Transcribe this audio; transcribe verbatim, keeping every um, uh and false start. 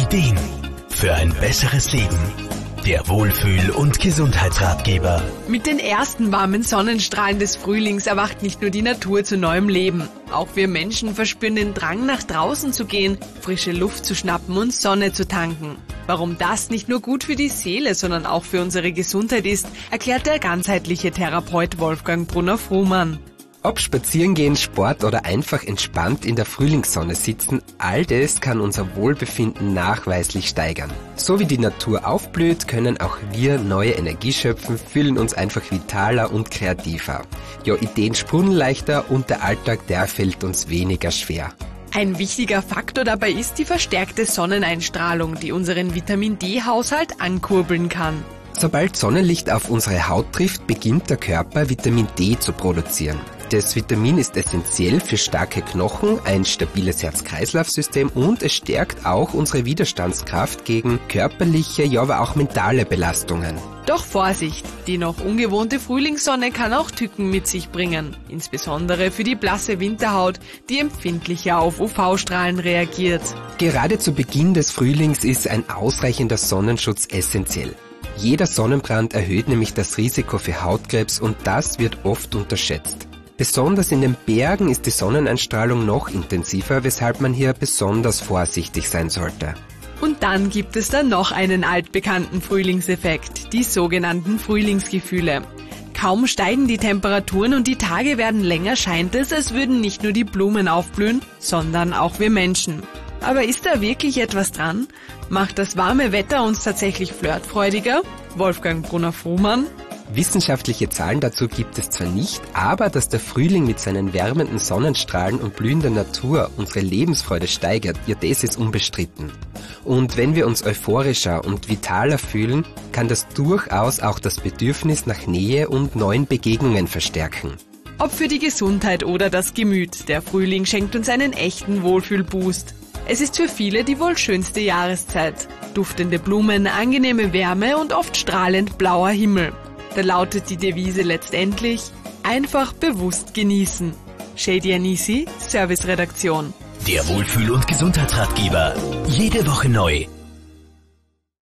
Ideen für ein besseres Leben. Der Wohlfühl- und Gesundheitsratgeber. Mit den ersten warmen Sonnenstrahlen des Frühlings erwacht nicht nur die Natur zu neuem Leben. Auch wir Menschen verspüren den Drang, nach draußen zu gehen, frische Luft zu schnappen und Sonne zu tanken. Warum das nicht nur gut für die Seele, sondern auch für unsere Gesundheit ist, erklärt der ganzheitliche Therapeut Wolfgang Brunner-Frumann. Ob Spazierengehen, Sport oder einfach entspannt in der Frühlingssonne sitzen, all das kann unser Wohlbefinden nachweislich steigern. So wie die Natur aufblüht, können auch wir neue Energie schöpfen, fühlen uns einfach vitaler und kreativer. Ja, Ideen sprudeln leichter und der Alltag, der fällt uns weniger schwer. Ein wichtiger Faktor dabei ist die verstärkte Sonneneinstrahlung, die unseren Vitamin-D-Haushalt ankurbeln kann. Sobald Sonnenlicht auf unsere Haut trifft, beginnt der Körper Vitamin D zu produzieren. Das Vitamin ist essentiell für starke Knochen, ein stabiles Herz-Kreislauf-System und es stärkt auch unsere Widerstandskraft gegen körperliche, ja aber auch mentale Belastungen. Doch Vorsicht, die noch ungewohnte Frühlingssonne kann auch Tücken mit sich bringen. Insbesondere für die blasse Winterhaut, die empfindlicher auf U V-Strahlen reagiert. Gerade zu Beginn des Frühlings ist ein ausreichender Sonnenschutz essentiell. Jeder Sonnenbrand erhöht nämlich das Risiko für Hautkrebs und das wird oft unterschätzt. Besonders in den Bergen ist die Sonneneinstrahlung noch intensiver, weshalb man hier besonders vorsichtig sein sollte. Und dann gibt es da noch einen altbekannten Frühlingseffekt, die sogenannten Frühlingsgefühle. Kaum steigen die Temperaturen und die Tage werden länger, scheint es, als würden nicht nur die Blumen aufblühen, sondern auch wir Menschen. Aber ist da wirklich etwas dran? Macht das warme Wetter uns tatsächlich flirtfreudiger? Wolfgang Brunner-Frumann. Wissenschaftliche Zahlen dazu gibt es zwar nicht, aber dass der Frühling mit seinen wärmenden Sonnenstrahlen und blühender Natur unsere Lebensfreude steigert, ja, das ist unbestritten. Und wenn wir uns euphorischer und vitaler fühlen, kann das durchaus auch das Bedürfnis nach Nähe und neuen Begegnungen verstärken. Ob für die Gesundheit oder das Gemüt, der Frühling schenkt uns einen echten Wohlfühlboost. Es ist für viele die wohl schönste Jahreszeit. Duftende Blumen, angenehme Wärme und oft strahlend blauer Himmel. Da lautet die Devise letztendlich: einfach bewusst genießen. Shady Anisi, Serviceredaktion. Der Wohlfühl- und Gesundheitsratgeber. Jede Woche neu.